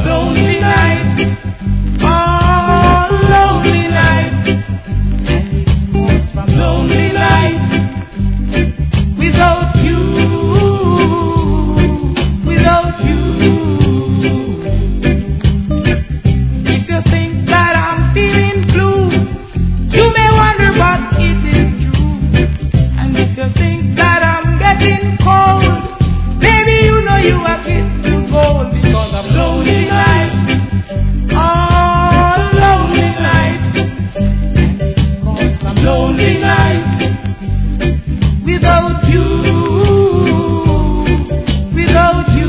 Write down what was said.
lonely nights, all lonely nights, and it comes from lonely nights without you, without you. If you think that I'm feeling blue, you may wonder but it is true. And if you think that I'm getting cold, baby, you know you are fit to gold because of lonely nights, all lonely nights, cause I'm lonely nights without you, without you.